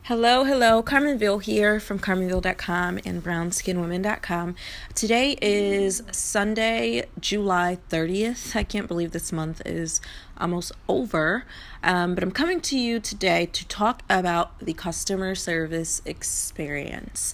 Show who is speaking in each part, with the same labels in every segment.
Speaker 1: Hello, Carmenville here from Carmenville.com and BrownSkinWomen.com. Today is Sunday, July 30th. I can't believe this month is almost over, but I'm coming to you today to talk about the customer service experience.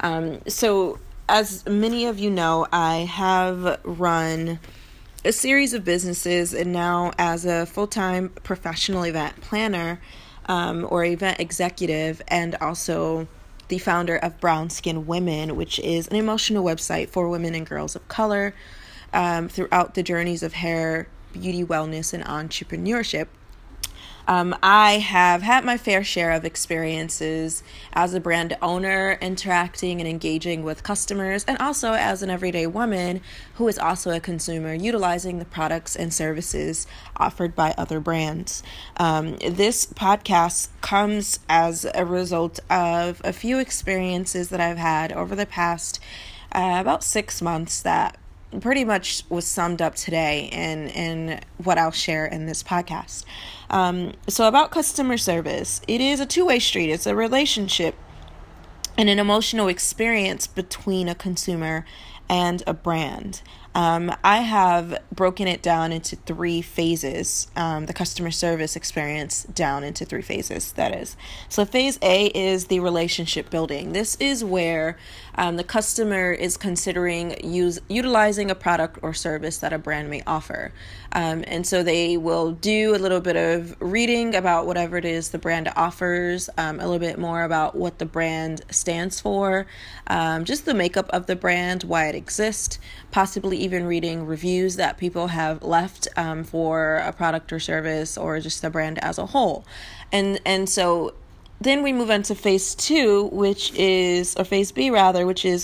Speaker 1: So as many of you know, I have run a series of businesses, and now as a full-time professional event planner, or event executive, and also the founder of Brown Skin Women, which is an emotional website for women and girls of color throughout the journeys of hair, beauty, wellness, and entrepreneurship. I have had my fair share of experiences as a brand owner, interacting and engaging with customers, and also as an everyday woman who is also a consumer, utilizing the products and services offered by other brands. This podcast comes as a result of a few experiences that I've had over the past about 6 months that pretty much was summed up today in what I'll share in this podcast. So about customer service, it is a two-way street. It's a relationship and an emotional experience between a consumer and a brand. I have broken it down into 3 phases, the customer service experience down into 3 phases, that is. So phase A is the relationship building. This is where the customer is considering utilizing a product or service that a brand may offer. And so they will do a little bit of reading about whatever it is the brand offers, a little bit more about what the brand stands for, just the makeup of the brand, why it exists, possibly even reading reviews that people have left for a product or service or just the brand as a whole. And so then we move on to phase 2, phase B rather, which is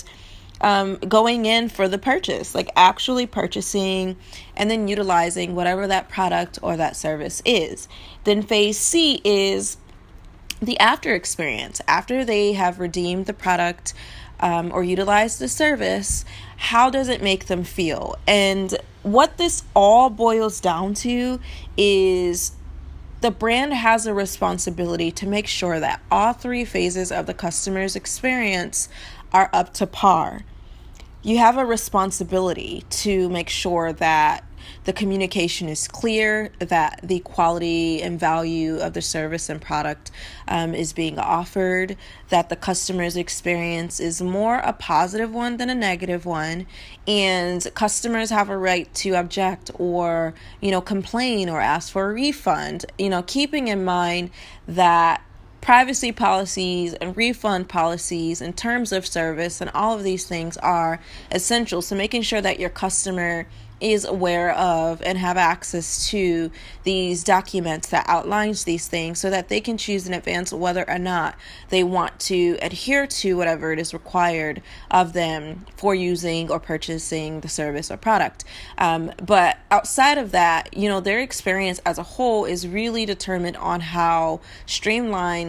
Speaker 1: going in for the purchase, like actually purchasing and then utilizing whatever that product or that service is. Then phase C is the after experience. After they have redeemed the product or utilized the service, how does it make them feel? And what this all boils down to is the brand has a responsibility to make sure that all 3 phases of the customer's experience are up to par. You have a responsibility to make sure that the communication is clear, that the quality and value of the service and product is being offered, that the customer's experience is more a positive one than a negative one, and customers have a right to object or, complain or ask for a refund, keeping in mind that privacy policies and refund policies in terms of service and all of these things are essential. So making sure that your customer is aware of and have access to these documents that outlines these things so that they can choose in advance whether or not they want to adhere to whatever it is required of them for using or purchasing the service or product. But outside of that, their experience as a whole is really determined on how streamlined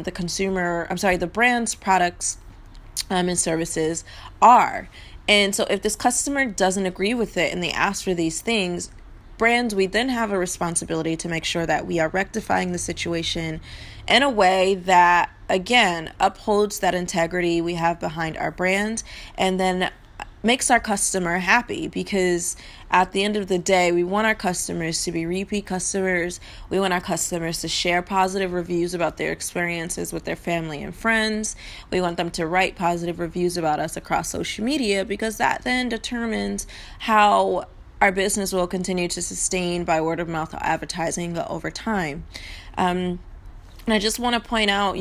Speaker 1: the brand's products and services are. And so if this customer doesn't agree with it and they ask for these things, brands, we then have a responsibility to make sure that we are rectifying the situation in a way that, again, upholds that integrity we have behind our brand and then makes our customer happy, because at the end of the day, we want our customers to be repeat customers. We want our customers to share positive reviews about their experiences with their family and friends. We want them to write positive reviews about us across social media, because that then determines how our business will continue to sustain by word of mouth advertising over time. And I just want to point out,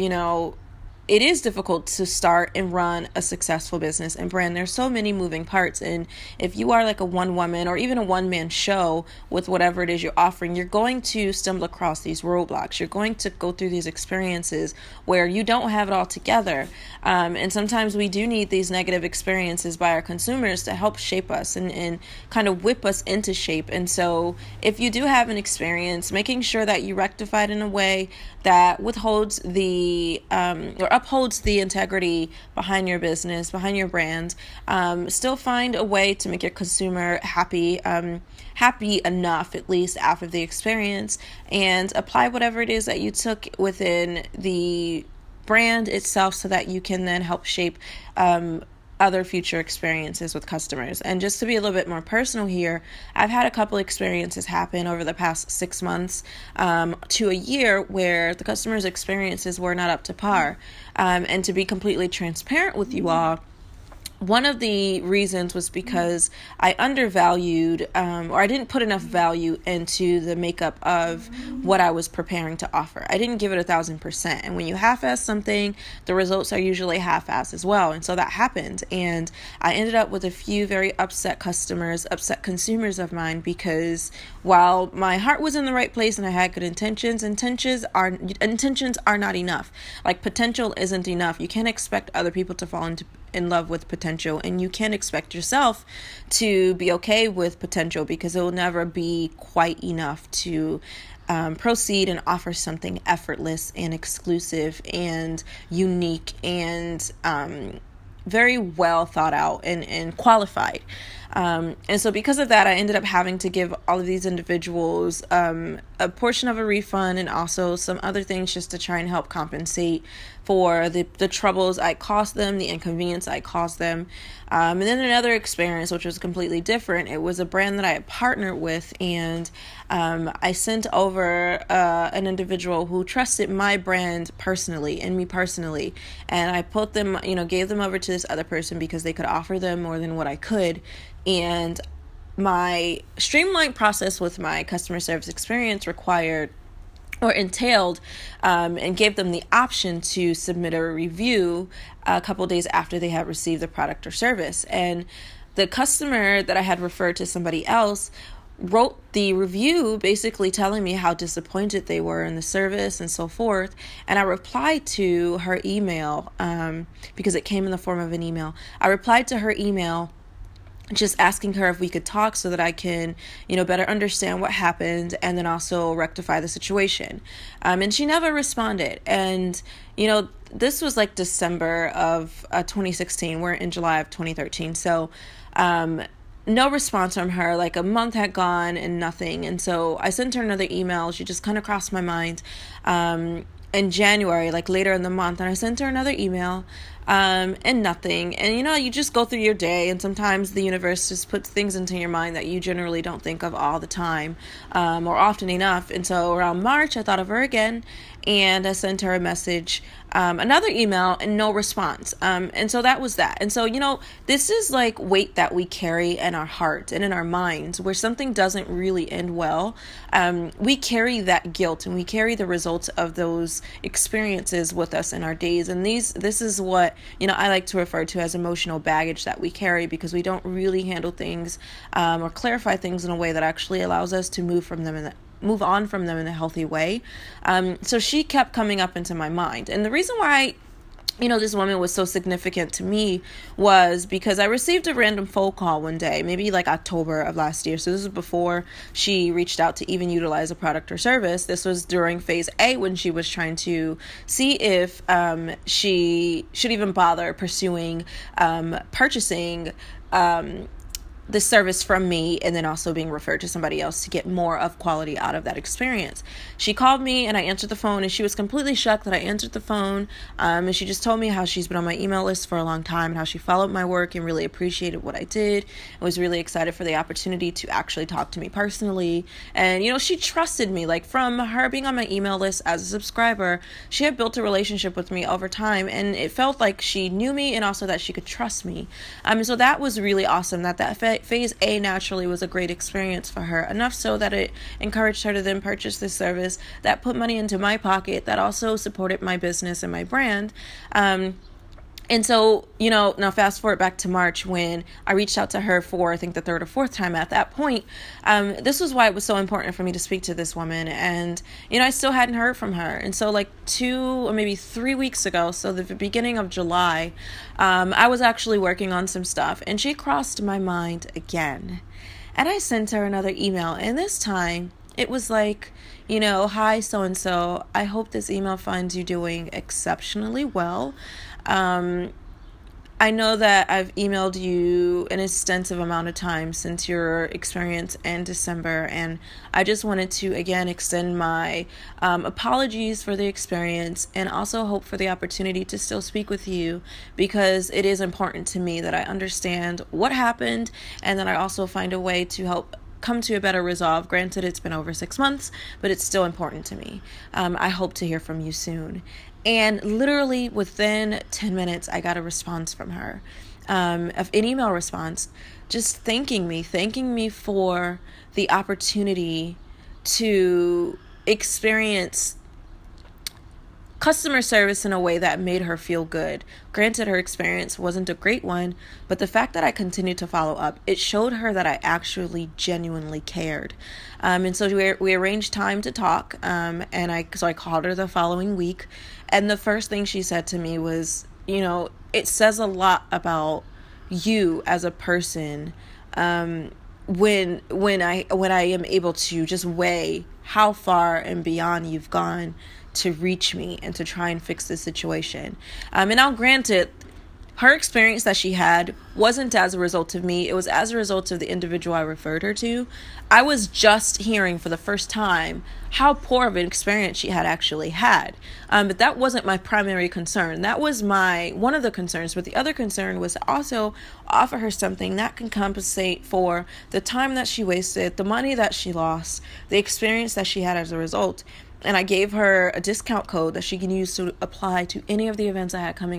Speaker 1: it is difficult to start and run a successful business and brand. There's so many moving parts. And if you are like a one-woman or even a one-man show with whatever it is you're offering, you're going to stumble across these roadblocks. You're going to go through these experiences where you don't have it all together. And sometimes we do need these negative experiences by our consumers to help shape us and kind of whip us into shape. And so if you do have an experience, making sure that you rectify it in a way that withholds or upholds the integrity behind your business, behind your brand, still find a way to make your consumer happy enough, at least after the experience, and apply whatever it is that you took within the brand itself so that you can then help shape other future experiences with customers. And just to be a little bit more personal here, I've had a couple experiences happen over the past 6 months to a year where the customers' experiences were not up to par. And to be completely transparent with you all, one of the reasons was because I undervalued or I didn't put enough value into the makeup of what I was preparing to offer. I didn't give it 1,000%. And when you half-ass something, the results are usually half-ass as well. And so that happened. And I ended up with a few very upset customers, upset consumers of mine, because while my heart was in the right place and I had good intentions, intentions are not enough. Like, potential isn't enough. You can't expect other people to fall in love with potential, and you can't expect yourself to be okay with potential, because it will never be quite enough to proceed and offer something effortless and exclusive and unique and very well thought out and qualified. And so because of that, I ended up having to give all of these individuals a portion of a refund and also some other things just to try and help compensate for the troubles I caused them, the inconvenience I caused them. And then another experience, which was completely different. It was a brand that I had partnered with, and I sent over an individual who trusted my brand personally and me personally. And I put them, gave them over to this other person because they could offer them more than what I could. And my streamlined process with my customer service experience required or entailed and gave them the option to submit a review a couple days after they had received the product or service. And the customer that I had referred to somebody else wrote the review basically telling me how disappointed they were in the service and so forth. And I replied to her email because it came in the form of an email. I replied to her email just asking her if we could talk so that I can, better understand what happened and then also rectify the situation. And she never responded. And, this was like December of 2016. We're in July of 2013. So, no response from her. Like, a month had gone and nothing. And so I sent her another email. She just kind of crossed my mind in January, like later in the month. And I sent her another email and nothing. And, you just go through your day, and sometimes the universe just puts things into your mind that you generally don't think of all the time or often enough. And so around March, I thought of her again, and I sent her a message, another email, and no response. And so that was that. And so, this is like weight that we carry in our heart and in our minds where something doesn't really end well. We carry that guilt and we carry the results of those experiences with us in our days. And this is what, I like to refer to as emotional baggage that we carry, because we don't really handle things or clarify things in a way that actually allows us to move on from them in a healthy way. So she kept coming up into my mind. And the reason why, this woman was so significant to me was because I received a random phone call one day, maybe like October of last year. So this was before she reached out to even utilize a product or service. This was during phase A, when she was trying to see if she should even bother pursuing purchasing the service from me, and then also being referred to somebody else to get more of quality out of that experience. She called me and I answered the phone, and she was completely shocked that I answered the phone. And she just told me how she's been on my email list for a long time and how she followed my work and really appreciated what I did and was really excited for the opportunity to actually talk to me personally. And, she trusted me. Like, from her being on my email list as a subscriber, she had built a relationship with me over time, and it felt like she knew me and also that she could trust me. So that was really awesome. That phase A naturally was a great experience for her, enough so that it encouraged her to then purchase this service that put money into my pocket, that also supported my business and my brand. And so, now fast forward back to March, when I reached out to her for, I think, the third or fourth time at that point. This was why it was so important for me to speak to this woman. And, I still hadn't heard from her. And so, like 2 or maybe 3 weeks ago, so the beginning of July, I was actually working on some stuff, and she crossed my mind again. And I sent her another email, and this time it was like, hi, so-and-so, I hope this email finds you doing exceptionally well. I know that I've emailed you an extensive amount of time since your experience in December, and I just wanted to again extend my apologies for the experience and also hope for the opportunity to still speak with you, because it is important to me that I understand what happened and that I also find a way to help come to a better resolve. Granted, it's been over 6 months, but it's still important to me. I hope to hear from you soon. And literally within 10 minutes, I got a response from her, an email response, just thanking me for the opportunity to experience customer service in a way that made her feel good. Granted, her experience wasn't a great one, but the fact that I continued to follow up, it showed her that I actually genuinely cared. And so we arranged time to talk, and I called her the following week, and the first thing she said to me was, it says a lot about you as a person, when I am able to just weigh how far and beyond you've gone to reach me and to try and fix the situation. And now granted, her experience that she had wasn't as a result of me. It was as a result of the individual I referred her to. I was just hearing for the first time how poor of an experience she had actually had. But that wasn't my primary concern. That was one of the concerns. But the other concern was to also offer her something that can compensate for the time that she wasted, the money that she lost, the experience that she had as a result. And I gave her a discount code that she can use to apply to any of the events I had coming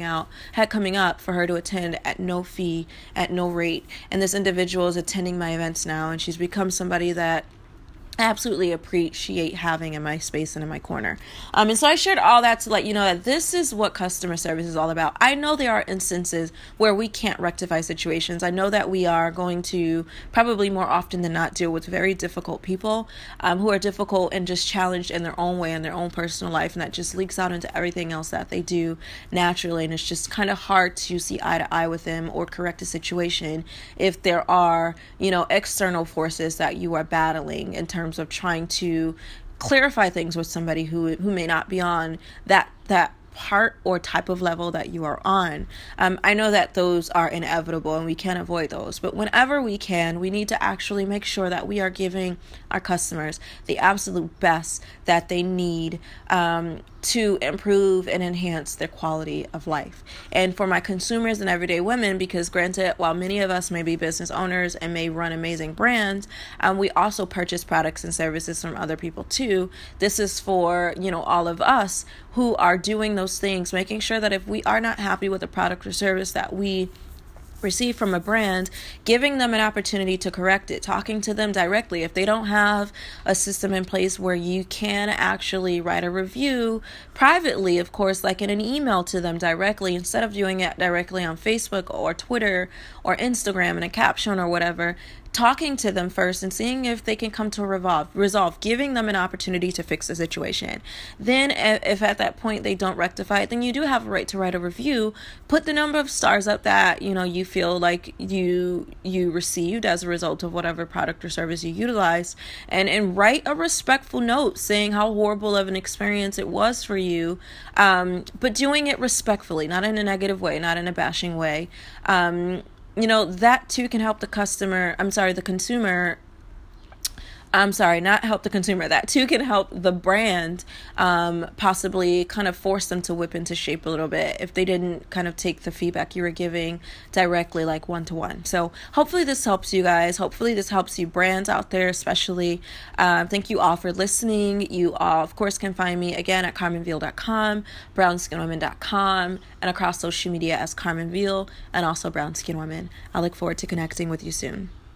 Speaker 1: up for her to attend at no fee, at no rate. And this individual is attending my events now, and she's become somebody that I absolutely appreciate having in my space and in my corner. And so I shared all that to let you know that this is what customer service is all about. I know there are instances where we can't rectify situations. I know that we are going to probably more often than not deal with very difficult people who are difficult and just challenged in their own way in their own personal life, and that just leaks out into everything else that they do naturally. And it's just kind of hard to see eye to eye with them or correct a situation if there are, external forces that you are battling in terms of trying to clarify things with somebody who may not be on that part or type of level that you are on. I know that those are inevitable and we can't avoid those, but whenever we can, we need to actually make sure that we are giving our customers the absolute best that they need to improve and enhance their quality of life. And for my consumers and everyday women, because granted, while many of us may be business owners and may run amazing brands, we also purchase products and services from other people too. This is for, all of us who are doing those things, making sure that if we are not happy with the product or service that we receive from a brand, giving them an opportunity to correct it, talking to them directly. If they don't have a system in place where you can actually write a review privately, of course, like in an email to them directly, instead of doing it directly on Facebook or Twitter or Instagram in a caption or whatever, talking to them first and seeing if they can come to a resolve, giving them an opportunity to fix the situation. Then if at that point they don't rectify it, then you do have a right to write a review, put the number of stars up that, you feel like you received as a result of whatever product or service you utilized, and write a respectful note saying how horrible of an experience it was for you, but doing it respectfully, not in a negative way, not in a bashing way. That too can help the consumer, not help the consumer. That too can help the brand possibly kind of force them to whip into shape a little bit if they didn't kind of take the feedback you were giving directly, like one-to-one. So hopefully this helps you guys. Hopefully this helps you brands out there especially. Thank you all for listening. You all, of course, can find me again at CarmenVeal.com, BrownSkinWomen.com, and across social media as Carmen Veal and also Brown Skin Women. I look forward to connecting with you soon.